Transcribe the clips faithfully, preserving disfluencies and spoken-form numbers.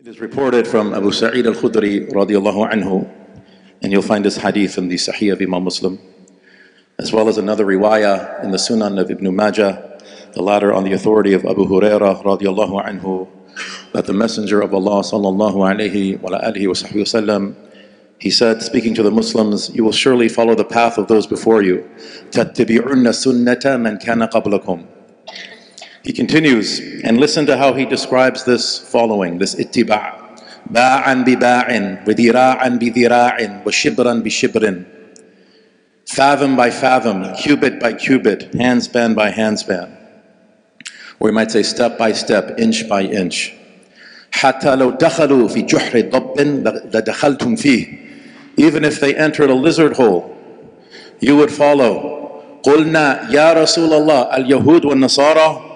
It is reported from Abu Sa'id al-Khudri radiallahu anhu, and you'll find this hadith in the Sahih of Imam Muslim, as well as another riwayah in the Sunan of Ibn Majah, the latter on the authority of Abu Hurairah radiallahu anhu, that the Messenger of Allah sallallahu alayhi wa alihi wa sahbihi wasallam, he said, speaking to the Muslims, you will surely follow the path of those before you. تَتَّبِعُنَّ سُنَّةَ مَنْ كَانَ قَبْلَكُمْ. He continues, and listen to how he describes this following, this ittiba'. بَاعًا بِبَاعٍ وَذِرَاعًا بِذِرَاعٍ وَشِبْرًا بِشِبْرٍ. Fathom by fathom, cubit by cubit, handspan by handspan. Or you might say step by step, inch by inch. حَتَّى لَوْ دَخَلُوا فِي جُحْرِ ضَبٍّ لَدَخَلْتُمْ فِيهِ. Even if they entered a lizard hole, you would follow. قُلْنَا يَا رَسُولَ اللَّهِ الْيَهُودُ وَالنَّصَارَى.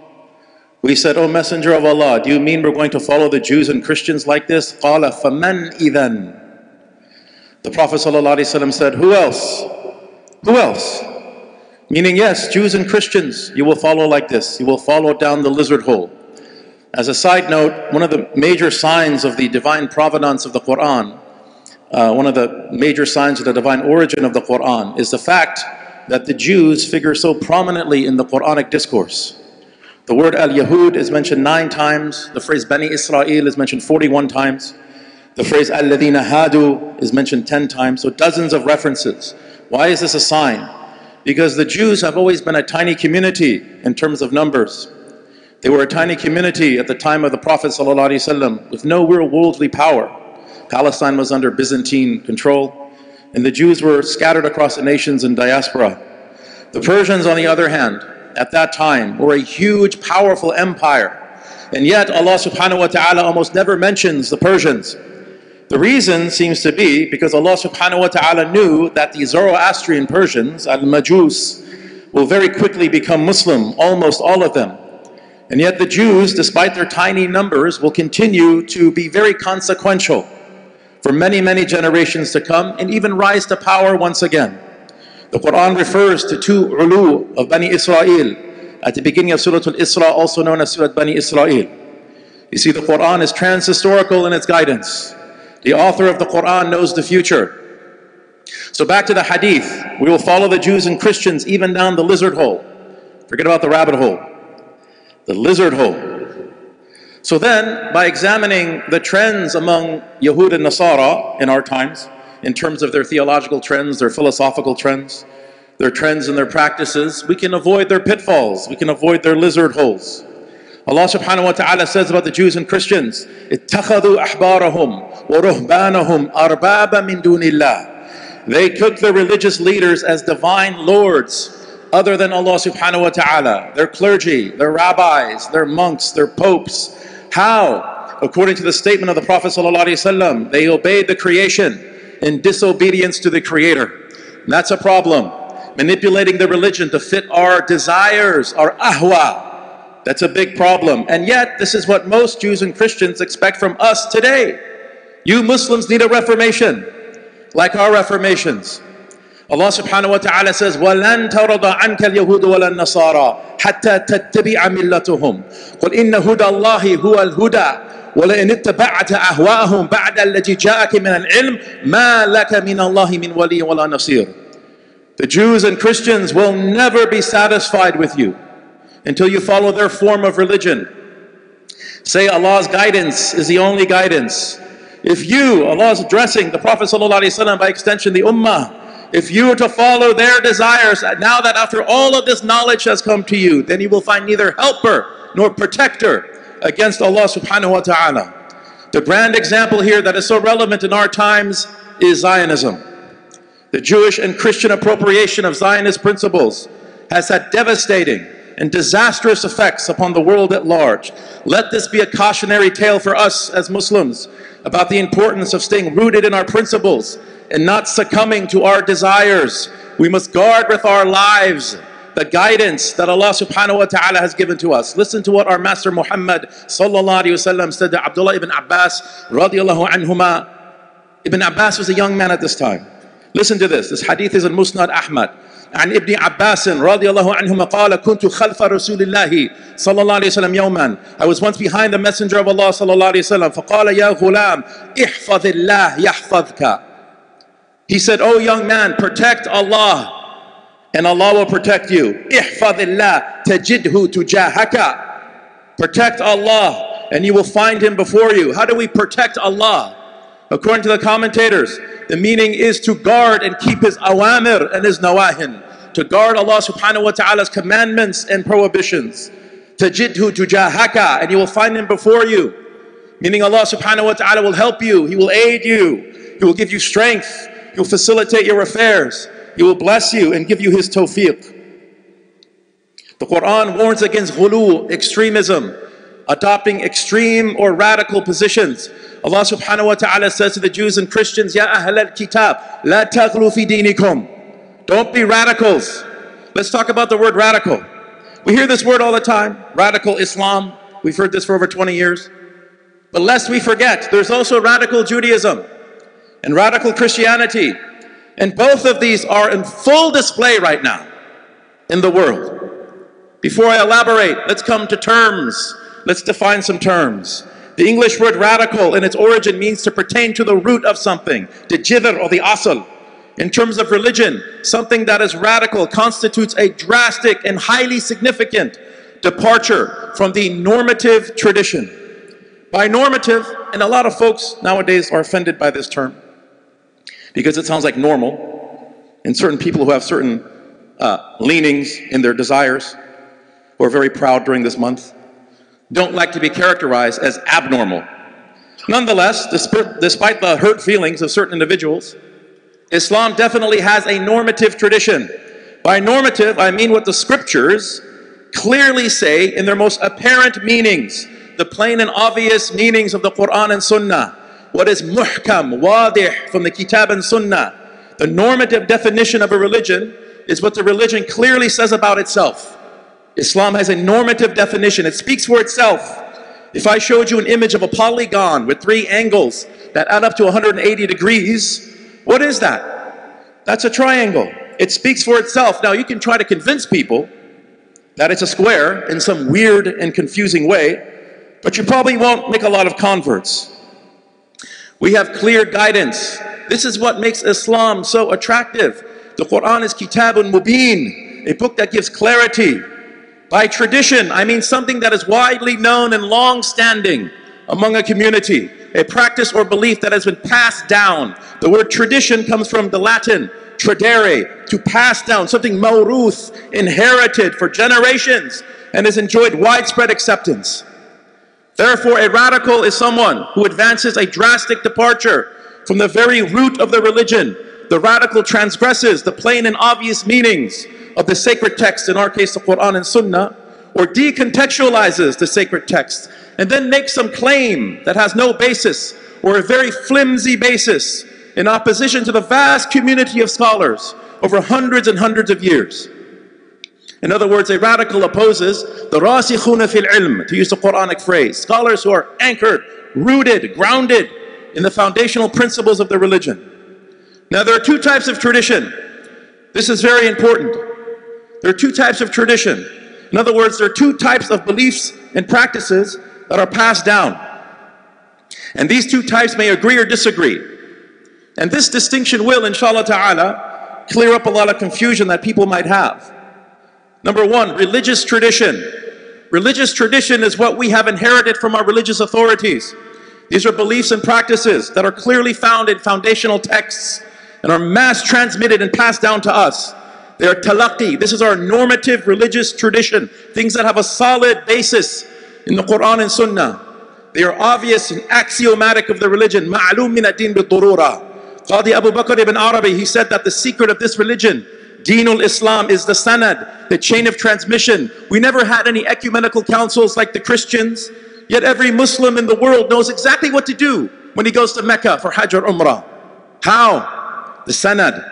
We said, O Messenger of Allah, do you mean we're going to follow the Jews and Christians like this? قَالَ فَمَنْ إِذًا. The Prophet ﷺ said, who else? Who else? Meaning, yes, Jews and Christians, you will follow like this. You will follow down the lizard hole. As a side note, one of the major signs of the divine provenance of the Quran, uh, one of the major signs of the divine origin of the Quran, is the fact that the Jews figure so prominently in the Quranic discourse. The word al-Yahud is mentioned nine times. The phrase Bani Israel is mentioned forty-one times. The phrase al-Ladina Hadu is mentioned ten times. So dozens of references. Why is this a sign? Because the Jews have always been a tiny community in terms of numbers. They were a tiny community at the time of the Prophet ﷺ with no real worldly power. Palestine was under Byzantine control, and the Jews were scattered across the nations in diaspora. The Persians, on the other hand, at that time were a huge, powerful empire. And yet Allah subhanahu wa ta'ala almost never mentions the Persians. The reason seems to be because Allah subhanahu wa ta'ala knew that the Zoroastrian Persians, al-Majus, will very quickly become Muslim, almost all of them. And yet the Jews, despite their tiny numbers, will continue to be very consequential for many, many generations to come, and even rise to power once again. The Quran refers to two ulu of Bani Israel at the beginning of Surah Al-Isra, also known as Surah Bani Israel. You see, the Quran is transhistorical in its guidance. The author of the Quran knows the future. So back to the hadith, we will follow the Jews and Christians even down the lizard hole. Forget about the rabbit hole. The lizard hole. So then, by examining the trends among Yahud and Nasara in our times, in terms of their theological trends, their philosophical trends, their trends and their practices, we can avoid their pitfalls, we can avoid their lizard holes. Allah subhanahu wa ta'ala says about the Jews and Christians, اتَّخَذُوا أَحْبَارَهُمْ وَرُهْبَانَهُمْ أَرْبَابًا مِنْ دُونِ اللَّهِ. They took their religious leaders as divine lords other than Allah subhanahu wa ta'ala, their clergy, their rabbis, their monks, their popes. How? According to the statement of the Prophet sallallahu alaihi wasallam, they obeyed the creation in disobedience to the Creator. And that's a problem. Manipulating the religion to fit our desires, our ahwa. That's a big problem. And yet, this is what most Jews and Christians expect from us today. You Muslims need a reformation, like our reformations. Allah subhanahu wa ta'ala says, وَلَن تَرَضَ عَنْكَ الْيَهُودُ وَلَا النَّصَارَى حَتَّى تَتَّبِعَ مِلَّتُهُمْ قُلْ إِنَّ هُدَى اللَّهِ هُوَ الْهُدَى وَلَئِنِ اتَّبَعْتَ أَهْوَاءَهُمْ بَعْدَ الَّذِي جَاءَكَ مِنَ الْعِلْمِ مَا لَكَ مِنَ اللَّهِ مِنْ وَلِيٍّ وَلَا نَصِيرٍ. The Jews and Christians will never be satisfied with you until you follow their form of religion. Say Allah's guidance is the only guidance. If you, Allah is addressing the Prophet ﷺ, by extension the Ummah, if you were to follow their desires, now that after all of this knowledge has come to you, then you will find neither helper nor protector against Allah subhanahu wa ta'ala. The grand example here that is so relevant in our times is Zionism. The Jewish and Christian appropriation of Zionist principles has had devastating and disastrous effects upon the world at large. Let this be a cautionary tale for us as Muslims about the importance of staying rooted in our principles and not succumbing to our desires. We must guard with our lives the guidance that Allah subhanahu wa ta'ala has given to us. Listen to what our Master Muhammad sallallahu alayhi wa sallam said to Abdullah ibn Abbas radiallahu anhuma. Ibn Abbas was a young man at this time. Listen to this. This hadith is in Musnad Ahmad. عن ابن عباس رضي الله عنهما قال كنت خلف رسول الله صلى الله عليه وسلم يوما. I was once behind the messenger of Allah صلى الله عليه وسلم فقال يا غلام احفظ الله يحفظك. He said, oh young man, protect Allah and Allah will protect you. احفظ الله تجده تجاهك. Protect Allah and you will find Him before you. How do we protect Allah? According to the commentators, the meaning is to guard and keep His awamir and His nawahin. To guard Allah subhanahu wa ta'ala's commandments and prohibitions. Tajidhu tujahaka, and you will find Him before you. Meaning Allah subhanahu wa ta'ala will help you, He will aid you, He will give you strength, He will facilitate your affairs, He will bless you and give you His tawfiq. The Quran warns against ghulu, extremism, adopting extreme or radical positions. Allah subhanahu wa ta'ala says to the Jews and Christians, Ya ahl al-kitab, la taghlu fi dinikum. Don't be radicals. Let's talk about the word radical. We hear this word all the time, radical Islam. We've heard this for over twenty years. But lest we forget, there's also radical Judaism and radical Christianity. And both of these are in full display right now in the world. Before I elaborate, let's come to terms. Let's define some terms. The English word radical in its origin means to pertain to the root of something, the jidr or the asl. In terms of religion, something that is radical constitutes a drastic and highly significant departure from the normative tradition. By normative, and a lot of folks nowadays are offended by this term because it sounds like normal, and certain people who have certain uh, leanings in their desires, who are very proud during this month, don't like to be characterized as abnormal. Nonetheless, despite the hurt feelings of certain individuals, Islam definitely has a normative tradition. By normative, I mean what the scriptures clearly say in their most apparent meanings, the plain and obvious meanings of the Quran and Sunnah. What is muhkam, wadih from the Kitab and Sunnah. The normative definition of a religion is what the religion clearly says about itself. Islam has a normative definition. It speaks for itself. If I showed you an image of a polygon with three angles that add up to one hundred eighty degrees, what is that? That's a triangle. It speaks for itself. Now you can try to convince people that it's a square in some weird and confusing way, but you probably won't make a lot of converts. We have clear guidance. This is what makes Islam so attractive. The Quran is Kitabun Mubin, a book that gives clarity. By tradition, I mean something that is widely known and long-standing among a community, a practice or belief that has been passed down. The word tradition comes from the Latin tradere, to pass down, something mawruth, inherited for generations, and has enjoyed widespread acceptance. Therefore, a radical is someone who advances a drastic departure from the very root of the religion. The radical transgresses the plain and obvious meanings of the sacred text, in our case the Quran and Sunnah, or decontextualizes the sacred text and then makes some claim that has no basis or a very flimsy basis in opposition to the vast community of scholars over hundreds and hundreds of years. In other words, a radical opposes the rasikhuna fil ilm, to use the Quranic phrase, scholars who are anchored, rooted, grounded in the foundational principles of the religion. Now there are two types of tradition. This is very important. There are two types of tradition. In other words, there are two types of beliefs and practices that are passed down. And these two types may agree or disagree. And this distinction will, inshallah ta'ala, clear up a lot of confusion that people might have. Number one, religious tradition. Religious tradition is what we have inherited from our religious authorities. These are beliefs and practices that are clearly found in foundational texts and are mass transmitted and passed down to us. They are talaqi. This is our normative religious tradition. Things that have a solid basis in the Quran and Sunnah. They are obvious and axiomatic of the religion. Ma'lum min ad-din bid-durura. Qadi Abu Bakr ibn Arabi, he said that the secret of this religion, Deenul Islam, is the sanad, the chain of transmission. We never had any ecumenical councils like the Christians, yet every Muslim in the world knows exactly what to do when he goes to Mecca for Hajj or Umrah. How? The sanad.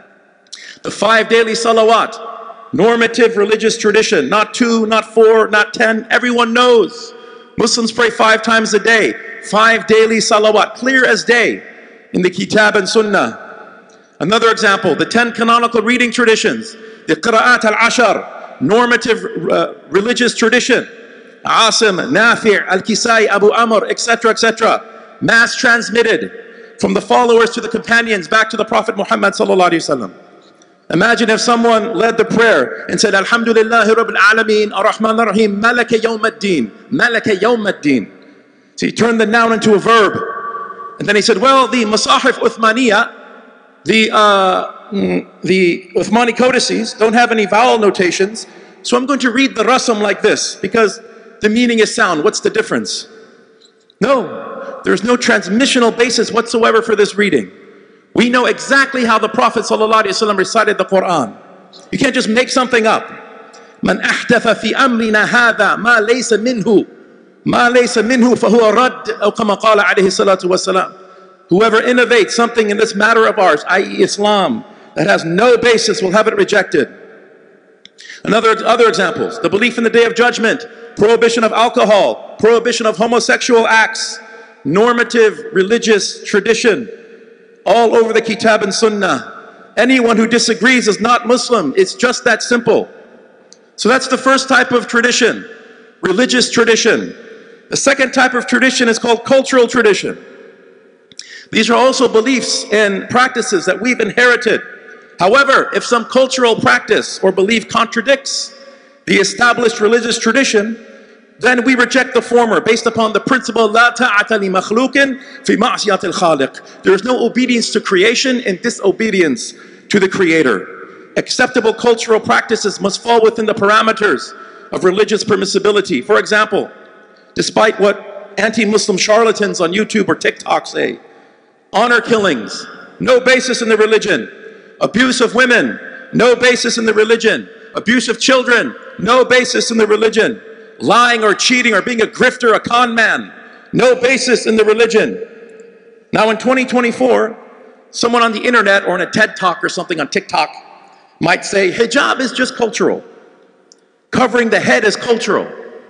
The five daily salawat, normative religious tradition, not two, not four, not ten, everyone knows. Muslims pray five times a day, five daily salawat, clear as day in the Kitab and Sunnah. Another example, the ten canonical reading traditions. the Qira'at al-Ashar, normative uh, religious tradition, Asim, Nafi', Al-Kisai, Abu Amr, et cetera, et cetera, mass transmitted from the followers to the companions back to the Prophet Muhammad sallallahu alaihi wasallam. Imagine if someone led the prayer and said, Alhamdulillahi Rabbil Alameen, Ar-Rahman Ar-Rahim, Malaka Yawm ad-Din, Malaka Yawm ad-Din. So he turned the noun into a verb. And then he said, well, the Masahif Uthmaniyah, the, uh, the Uthmani codices don't have any vowel notations, so I'm going to read the rasam like this, because the meaning is sound. What's the difference? No, there's no transmissional basis whatsoever for this reading. We know exactly how the Prophet ﷺ recited the Quran. You can't just make something up. Man ahdatha fi amrina hadha ma laysa minhu ma laysa minhu fahuwa radd, aw kama qala alayhi salatu wassalam. Whoever innovates something in this matter of ours, that is Islam, that has no basis, will have it rejected. Another other examples, the belief in the Day of Judgment, prohibition of alcohol, prohibition of homosexual acts, normative religious tradition, all over the Kitab and Sunnah. Anyone who disagrees is not Muslim. It's just that simple. So that's the first type of tradition, religious tradition. The second type of tradition is called cultural tradition. These are also beliefs and practices that we've inherited. However, if some cultural practice or belief contradicts the established religious tradition, then we reject the former based upon the principle لا طاعة لمخلوق في معصية الخالق. There is no obedience to creation and disobedience to the Creator. Acceptable cultural practices must fall within the parameters of religious permissibility. For example, despite what anti-Muslim charlatans on YouTube or TikTok say, honor killings, no basis in the religion. Abuse of women, no basis in the religion. Abuse of children, no basis in the religion. Lying or cheating or being a grifter, a con man, no basis in the religion. Now in twenty twenty-four, someone on the internet or in a TED Talk or something on TikTok might say, hijab is just cultural. Covering the head is cultural.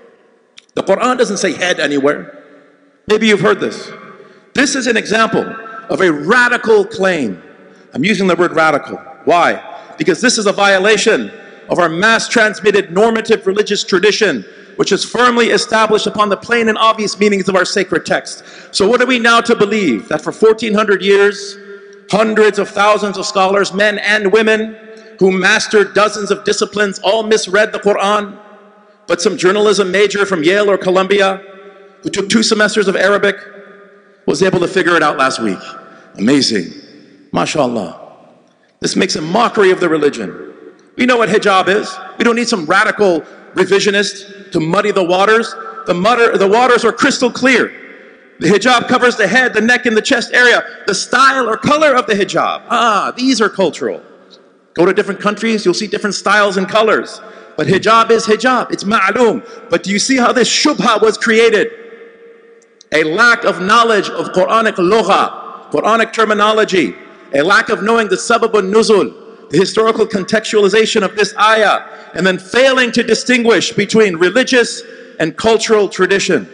The Quran doesn't say head anywhere. Maybe you've heard this. This is an example of a radical claim. I'm using the word radical. Why? Because this is a violation of our mass transmitted normative religious tradition, which is firmly established upon the plain and obvious meanings of our sacred text. So what are we now to believe? That for fourteen hundred years, hundreds of thousands of scholars, men and women, who mastered dozens of disciplines, all misread the Quran, but some journalism major from Yale or Columbia, who took two semesters of Arabic, was able to figure it out last week. Amazing. MashaAllah. This makes a mockery of the religion. We know what hijab is. We don't need some radical revisionist to muddy the waters. The, mutter, the waters are crystal clear. The hijab covers the head, the neck, and the chest area. The style or color of the hijab, ah, these are cultural. Go to different countries, you'll see different styles and colors. But hijab is hijab, it's ma'loom. But do you see how this shubha was created? A lack of knowledge of Quranic lugha, Quranic terminology, a lack of knowing the sabab al-nuzul, the historical contextualization of this ayah, and then failing to distinguish between religious and cultural tradition.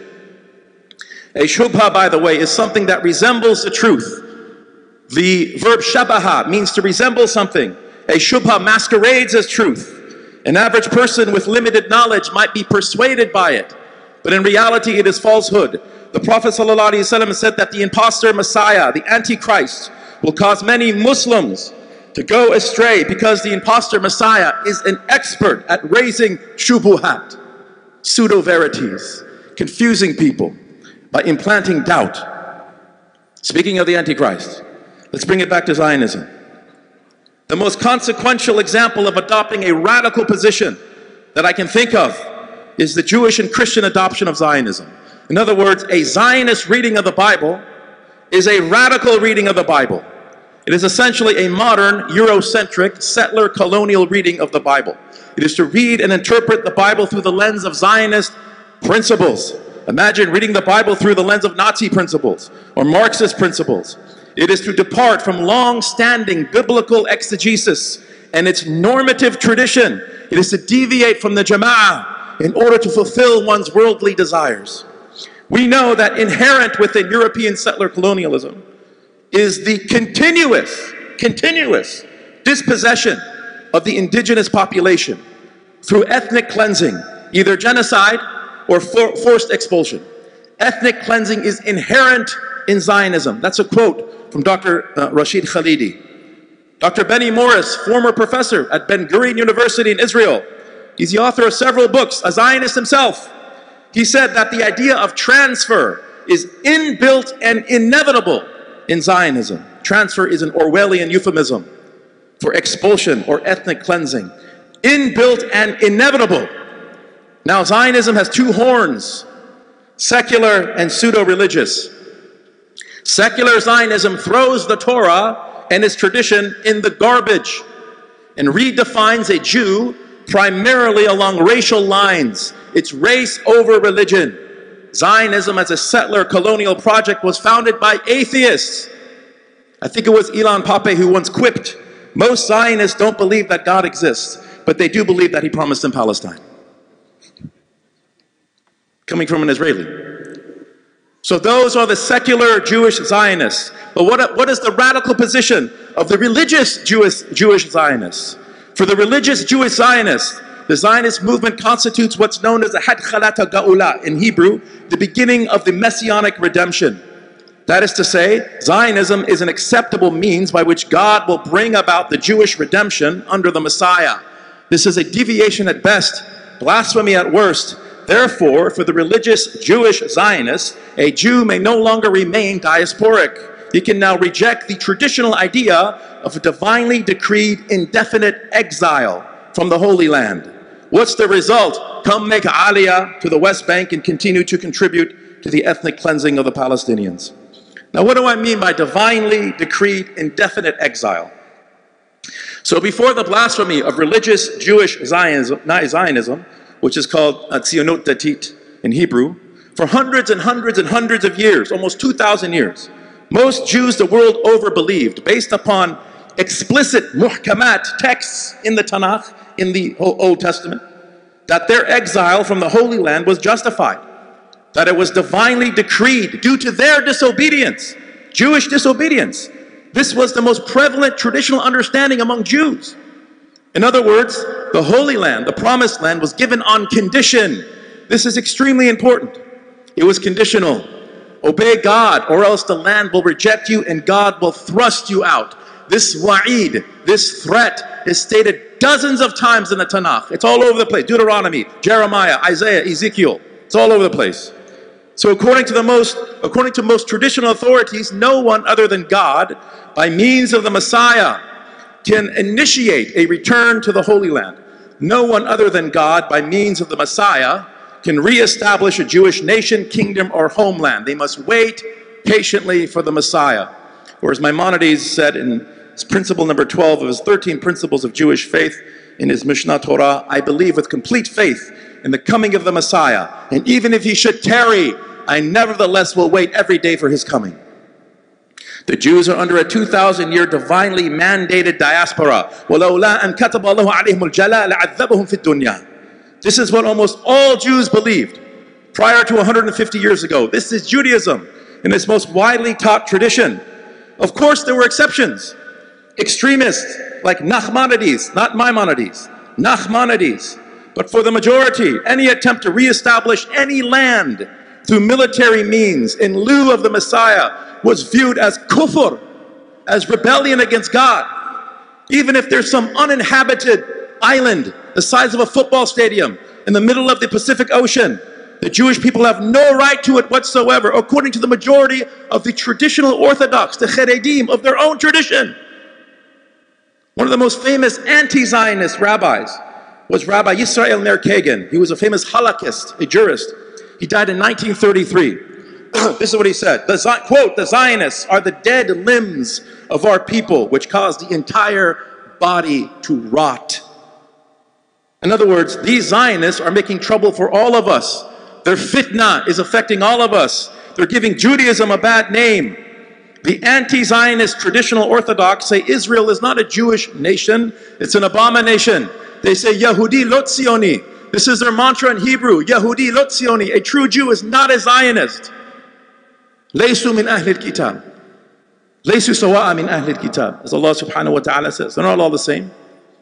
A shubha, by the way, is something that resembles the truth. The verb shabaha means to resemble something. A shubha masquerades as truth. An average person with limited knowledge might be persuaded by it, but in reality it is falsehood. The Prophet ﷺ said that the impostor Messiah, the Antichrist, will cause many Muslims to go astray because the impostor Messiah is an expert at raising shubuhat, pseudo-verities, confusing people by implanting doubt. Speaking of the Antichrist, let's bring it back to Zionism. The most consequential example of adopting a radical position that I can think of is the Jewish and Christian adoption of Zionism. In other words, a Zionist reading of the Bible is a radical reading of the Bible. It is essentially a modern, Eurocentric, settler, colonial reading of the Bible. It is to read and interpret the Bible through the lens of Zionist principles. Imagine reading the Bible through the lens of Nazi principles or Marxist principles. It is to depart from long-standing biblical exegesis and its normative tradition. It is to deviate from the Jama'ah in order to fulfill one's worldly desires. We know that inherent within European settler colonialism is the continuous, continuous dispossession of the indigenous population through ethnic cleansing, either genocide or for forced expulsion. Ethnic cleansing is inherent in Zionism. That's a quote from Doctor Uh, Rashid Khalidi. Doctor Benny Morris, former professor at Ben Gurion University in Israel, he's the author of several books, a Zionist himself. He said that the idea of transfer is inbuilt and inevitable in Zionism. Transfer is an Orwellian euphemism for expulsion or ethnic cleansing. Inbuilt and inevitable. Now, Zionism has two horns, secular and pseudo-religious. Secular Zionism throws the Torah and its tradition in the garbage and redefines a Jew primarily along racial lines. It's race over religion. Zionism as a settler colonial project was founded by atheists. I think it was Ilan Pappé who once quipped, most Zionists don't believe that God exists, but they do believe that he promised them Palestine. Coming from an Israeli. So those are the secular Jewish Zionists. But what, what is the radical position of the religious Jewish, Jewish Zionists? For the religious Jewish Zionists, the Zionist movement constitutes what's known as the Hadchalat HaGa'ulah, in Hebrew, the beginning of the messianic redemption. That is to say, Zionism is an acceptable means by which God will bring about the Jewish redemption under the Messiah. This is a deviation at best, blasphemy at worst. Therefore, for the religious Jewish Zionists, a Jew may no longer remain diasporic. He can now reject the traditional idea of a divinely decreed indefinite exile from the Holy Land. What's the result? Come make aliyah to the West Bank and continue to contribute to the ethnic cleansing of the Palestinians. Now, what do I mean by divinely decreed indefinite exile? So before the blasphemy of religious Jewish Zionism, Zionism which is called Tzionut Datit in Hebrew, for hundreds and hundreds and hundreds of years, almost two thousand years, most Jews the world over believed, based upon explicit muhkamat texts in the Tanakh, in the Old Testament, that their exile from the Holy Land was justified, that it was divinely decreed due to their disobedience, Jewish disobedience. This was the most prevalent traditional understanding among Jews. In other words, the Holy Land, the Promised Land, was given on condition. This is extremely important. It was conditional. Obey God, or else the land will reject you and God will thrust you out. This wa'id, this threat, is stated dozens of times in the Tanakh. It's all over the place. Deuteronomy, Jeremiah, Isaiah, Ezekiel. It's all over the place. So according to the most, according to most traditional authorities, no one other than God, by means of the Messiah, can initiate a return to the Holy Land. No one other than God, by means of the Messiah, can reestablish a Jewish nation, kingdom, or homeland. They must wait patiently for the Messiah. Or as Maimonides said in his principle number twelve of his thirteen principles of Jewish faith, in his Mishnah Torah, I believe with complete faith in the coming of the Messiah, and even if he should tarry, I nevertheless will wait every day for his coming. The Jews are under a two thousand year divinely mandated diaspora. This is what almost all Jews believed prior to one hundred fifty years ago. This is Judaism in its most widely taught tradition. Of course, there were exceptions. Extremists like Nachmanides, not Maimonides, Nachmanides. But for the majority, any attempt to reestablish any land through military means in lieu of the Messiah was viewed as kufr, as rebellion against God. Even if there's some uninhabited island the size of a football stadium in the middle of the Pacific Ocean, the Jewish people have no right to it whatsoever, according to the majority of the traditional Orthodox, the Cheredim of their own tradition. One of the most famous anti-Zionist rabbis was Rabbi Yisrael Meir Kagan. He was a famous halakist, a jurist. He died in nineteen thirty-three. This is what he said, the, quote, the Zionists are the dead limbs of our people, which cause the entire body to rot. In other words, these Zionists are making trouble for all of us. Their fitna is affecting all of us. They're giving Judaism a bad name. The anti-Zionist traditional Orthodox say Israel is not a Jewish nation, it's an abomination. They say Yehudi lo Tzioni. This is their mantra in Hebrew, Yehudi lo Tzioni. A true Jew is not a Zionist. Laysu min ahli al-kitab. Laysu sawa'a min ahli al-kitab. As Allah subhanahu wa ta'ala says, they're not all the same.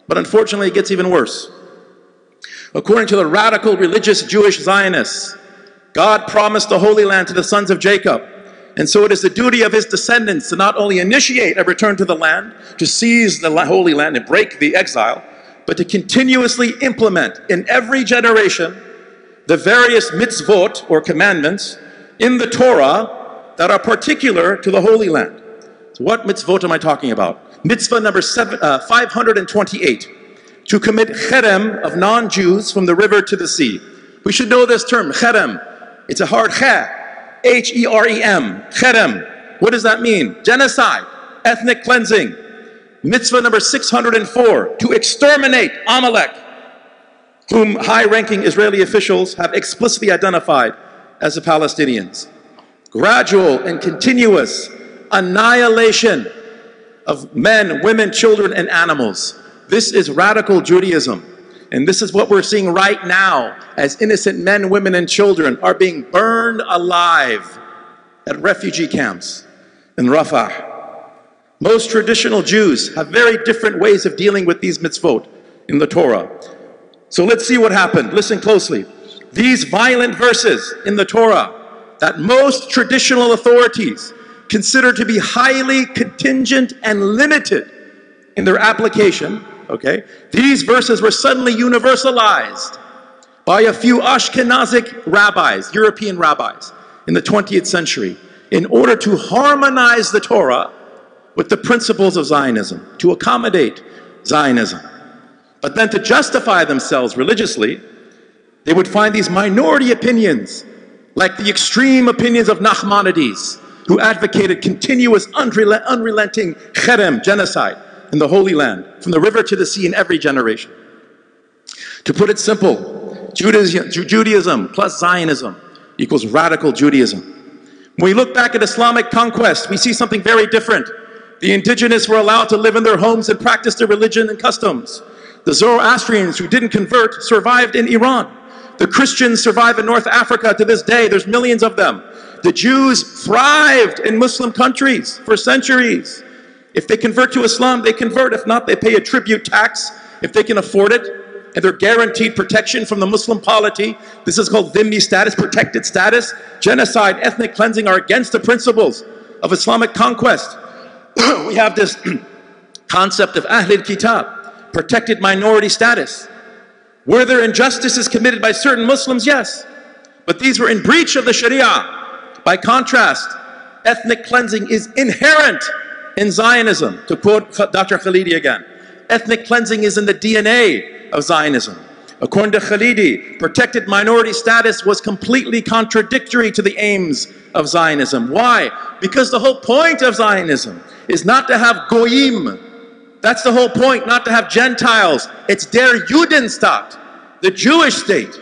But unfortunately, it gets even worse. According to the radical religious Jewish Zionists, God promised the Holy Land to the sons of Jacob. And so it is the duty of his descendants to not only initiate a return to the land, to seize the Holy Land and break the exile, but to continuously implement in every generation the various mitzvot or commandments in the Torah that are particular to the Holy Land. So what mitzvot am I talking about? Mitzvah number seven, uh, five hundred twenty-eight, to commit cherem of non-Jews from the river to the sea. We should know this term, cherem. It's a hard ch, H E R E M, cherem. What does that mean? Genocide, ethnic cleansing. Mitzvah number six hundred four, to exterminate Amalek, whom high-ranking Israeli officials have explicitly identified as the Palestinians. Gradual and continuous annihilation of men, women, children, and animals. This is radical Judaism. And this is what we're seeing right now as innocent men, women, and children are being burned alive at refugee camps in Rafah. Most traditional Jews have very different ways of dealing with these mitzvot in the Torah. So let's see what happened. Listen closely. These violent verses in the Torah that most traditional authorities consider to be highly contingent and limited in their application, okay? These verses were suddenly universalized by a few Ashkenazic rabbis, European rabbis, in the twentieth century in order to harmonize the Torah with the principles of Zionism, to accommodate Zionism. But then to justify themselves religiously, they would find these minority opinions, like the extreme opinions of Nachmanides, who advocated continuous, unrel unrelenting cherem, genocide, in the Holy Land, from the river to the sea in every generation. To put it simple, Judaism, Judaism plus Zionism equals radical Judaism. When we look back at Islamic conquest, we see something very different. The indigenous were allowed to live in their homes and practice their religion and customs. The Zoroastrians who didn't convert survived in Iran. The Christians survive in North Africa to this day. There's millions of them. The Jews thrived in Muslim countries for centuries. If they convert to Islam, they convert. If not, they pay a tribute tax if they can afford it. And they're guaranteed protection from the Muslim polity. This is called dhimmi status, protected status. Genocide, ethnic cleansing are against the principles of Islamic conquest. We have this concept of Ahlul Kitab, protected minority status. Were there injustices committed by certain Muslims? Yes. But these were in breach of the Sharia. By contrast, ethnic cleansing is inherent in Zionism. To quote Doctor Khalidi again, ethnic cleansing is in the D N A of Zionism. According to Khalidi, protected minority status was completely contradictory to the aims of Zionism. Why? Because the whole point of Zionism is not to have goyim. That's the whole point, not to have Gentiles. It's der Judenstaat, the Jewish state.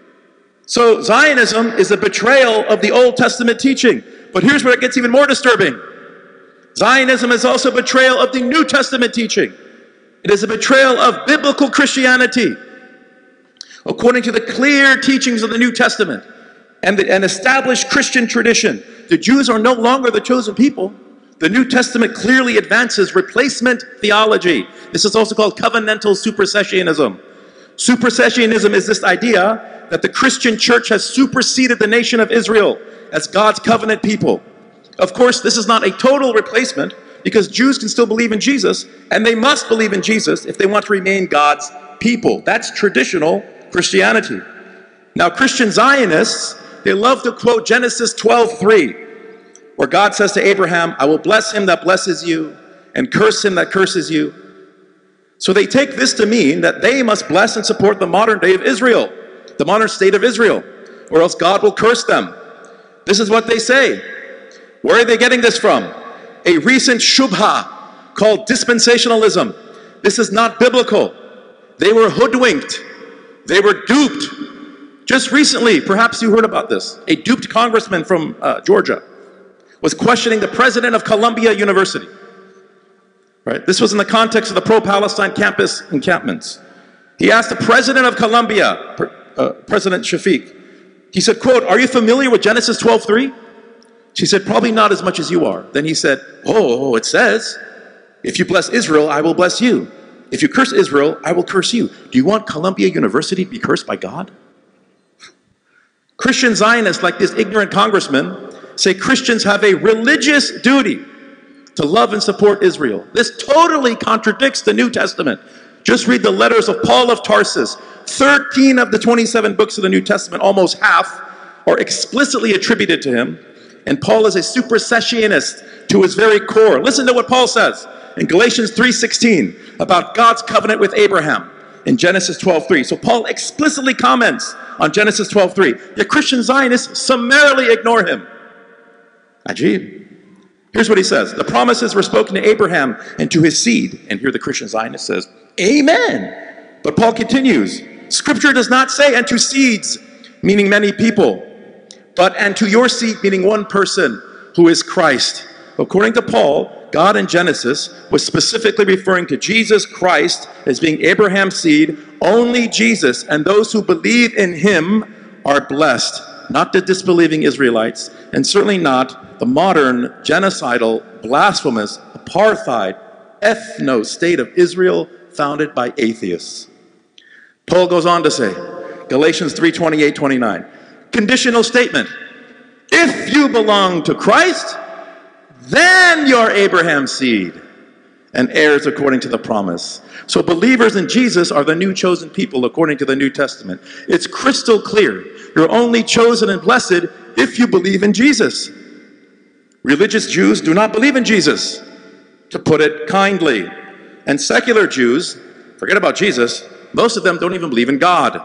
So Zionism is a betrayal of the Old Testament teaching. But here's where it gets even more disturbing. Zionism is also a betrayal of the New Testament teaching. It is a betrayal of biblical Christianity. According to the clear teachings of the New Testament and the, an established Christian tradition, the Jews are no longer the chosen people. The New Testament clearly advances replacement theology. This is also called covenantal supersessionism. Supersessionism is this idea that the Christian church has superseded the nation of Israel as God's covenant people. Of course, this is not a total replacement, because Jews can still believe in Jesus, and they must believe in Jesus if they want to remain God's people. That's traditional Christianity. Now, Christian Zionists, they love to quote Genesis twelve three, where God says to Abraham, I will bless him that blesses you, and curse him that curses you. So they take this to mean that they must bless and support the modern day of Israel, the modern state of Israel, or else God will curse them. This is what they say. Where are they getting this from? A recent shubha called dispensationalism. This is not biblical. They were hoodwinked. They were duped. Just recently, perhaps you heard about this, a duped congressman from uh, Georgia was questioning the president of Columbia University. Right? This was in the context of the pro-Palestine campus encampments. He asked the president of Columbia, uh, President Shafiq, he said, quote, are you familiar with Genesis twelve three? She said, probably not as much as you are. Then he said, oh, it says, if you bless Israel, I will bless you. if you curse Israel, I will curse you. Do you want Columbia University to be cursed by God? Christian Zionists, like this ignorant congressman, say Christians have a religious duty to love and support Israel. This totally contradicts the New Testament. Just read the letters of Paul of Tarsus. thirteen of the twenty-seven books of the New Testament, almost half, are explicitly attributed to him. And Paul is a supersessionist to his very core. Listen to what Paul says in Galatians three sixteen about God's covenant with Abraham in Genesis twelve three. So Paul explicitly comments on Genesis twelve three. Yet Christian Zionists summarily ignore him. Ajib. Here's what he says. The promises were spoken to Abraham and to his seed. And here the Christian Zionist says, amen. But Paul continues, Scripture does not say, and to seeds, meaning many people, but and to your seed, meaning one person, who is Christ. According to Paul, God in Genesis was specifically referring to Jesus Christ as being Abraham's seed. Only Jesus and those who believe in him are blessed, not the disbelieving Israelites, and certainly not the modern, genocidal, blasphemous, apartheid, ethno-state of Israel founded by atheists. Paul goes on to say, Galatians three twenty-eight twenty-nine, conditional statement. If you belong to Christ, then you're Abraham's seed and heirs according to the promise. So believers in Jesus are the new chosen people according to the New Testament. It's crystal clear. You're only chosen and blessed if you believe in Jesus. Religious Jews do not believe in Jesus, to put it kindly. And secular Jews, forget about Jesus, most of them don't even believe in God.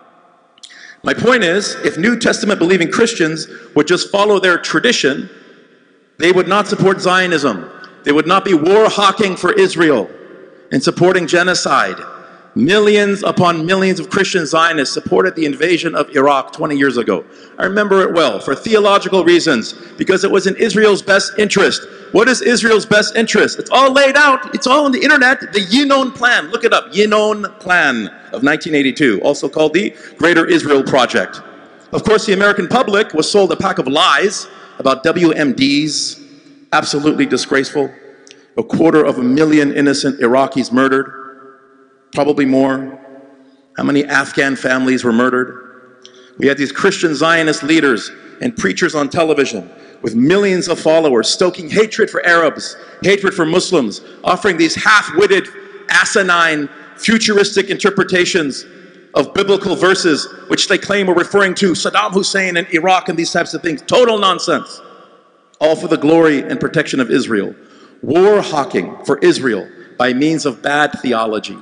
My point is, if New Testament believing Christians would just follow their tradition, they would not support Zionism. They would not be war hawking for Israel and supporting genocide. Millions upon millions of Christian Zionists supported the invasion of Iraq twenty years ago. I remember it well for theological reasons, because it was in Israel's best interest. What is Israel's best interest? It's all laid out. It's all on the internet. The Yinon Plan. Look it up. Yinon Plan of nineteen eighty-two, also called the Greater Israel Project. Of course, the American public was sold a pack of lies about W M Ds. Absolutely disgraceful. A quarter of a million innocent Iraqis murdered. Probably more. How many Afghan families were murdered? We had these Christian Zionist leaders and preachers on television with millions of followers stoking hatred for Arabs, hatred for Muslims, offering these half-witted, asinine, futuristic interpretations of biblical verses which they claim were referring to Saddam Hussein and Iraq and these types of things. Total nonsense. All for the glory and protection of Israel. War hawking for Israel by means of bad theology.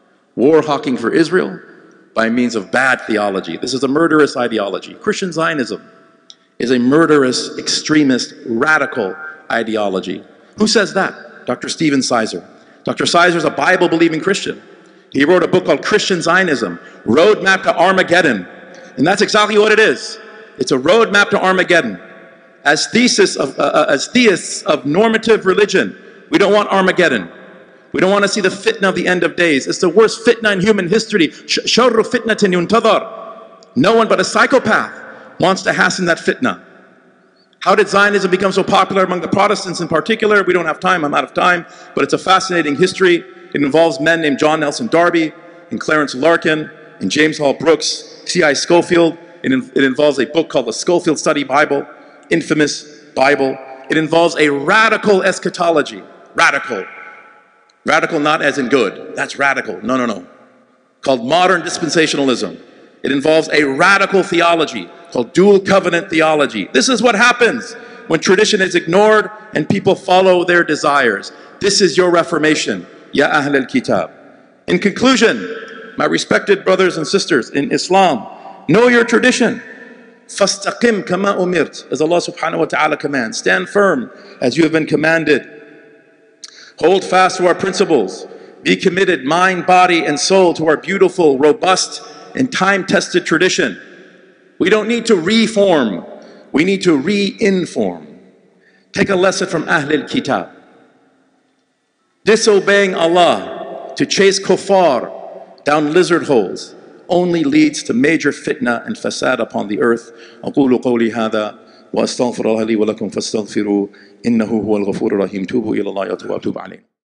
War hawking for Israel by means of bad theology. This is a murderous ideology. Christian Zionism is a murderous, extremist, radical ideology. Who says that? Doctor Stephen Sizer. Doctor Sizer is a Bible-believing Christian. He wrote a book called Christian Zionism, Roadmap to Armageddon. And that's exactly what it is. It's a roadmap to Armageddon. As, thesis of, uh, as theists of normative religion, we don't want Armageddon. We don't want to see the fitna of the end of days. It's the worst fitna in human history. Sharru fitnatin yuntadhar. No one but a psychopath wants to hasten that fitna. How did Zionism become so popular among the Protestants in particular? We don't have time, I'm out of time, but it's a fascinating history. It involves men named John Nelson Darby and Clarence Larkin and James Hall Brooks, C I Scofield. It, in, it involves a book called the Scofield Study Bible, infamous Bible. It involves a radical eschatology, radical. Radical not as in good, that's radical, no, no, no. Called modern dispensationalism. It involves a radical theology called dual covenant theology. This is what happens when tradition is ignored and people follow their desires. This is your reformation, ya Ahl al-Kitab. In conclusion, my respected brothers and sisters in Islam, know your tradition. Fastaqim kama umirt, as Allah subhanahu wa ta'ala commands. Stand firm as you have been commanded. Hold fast to our principles. Be committed, mind, body, and soul, to our beautiful, robust, and time-tested tradition. We don't need to reform. We need to re-inform. Take a lesson from Ahl al-Kitab. Disobeying Allah to chase kuffar down lizard holes only leads to major fitna and fasad upon the earth. أقول قولي هذا وأستغفر الله لي ولكم فاستغفروه إنه هو الغفور الرحيم. توبوا إلى الله وأتوبوا عليه.